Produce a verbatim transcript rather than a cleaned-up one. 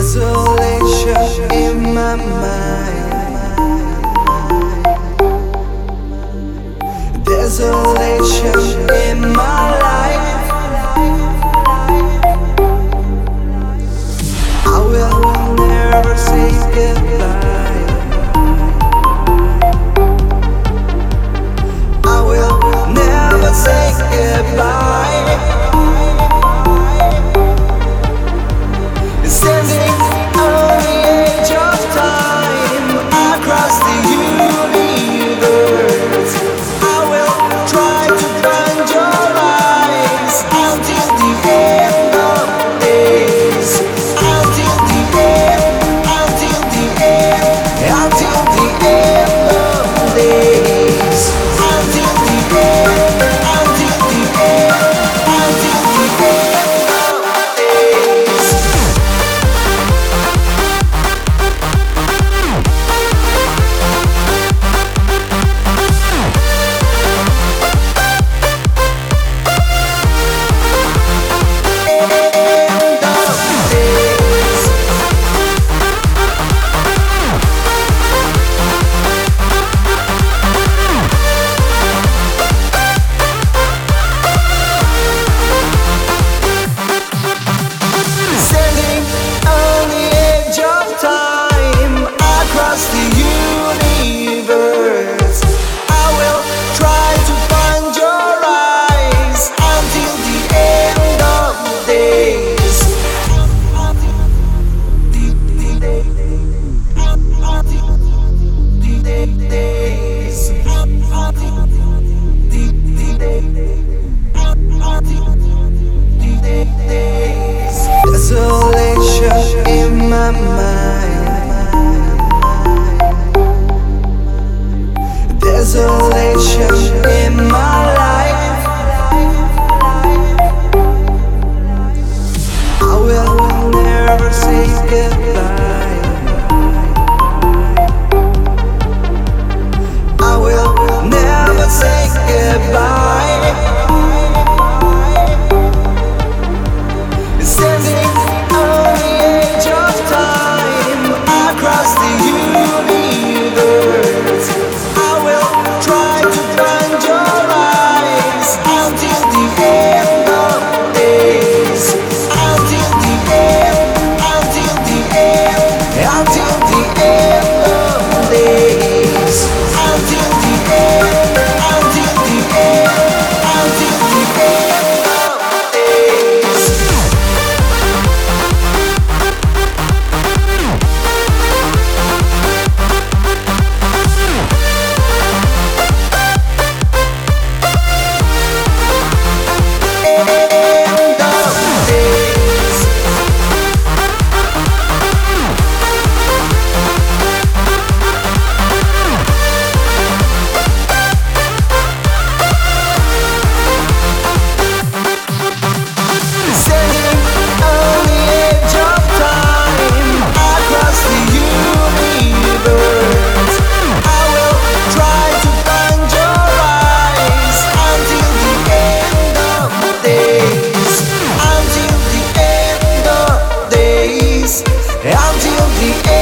Desolation in my mind. Desolation in my life. I will never say goodbye. I will never say goodbye. Standing on the edge of time across the universe, I will try to find your eyes until the end of days, until the end, until the end, until the end of days, until the end, until the end, until the end of days. Desolation in my mind. Desolation in my life. I will never say goodbye. I will never say goodbye. Standing on the edge of time across the universe, I will try to find your eyes until the end of days, until the end, until the end, until the end of days, until the end, until the end, until the end of days. Until the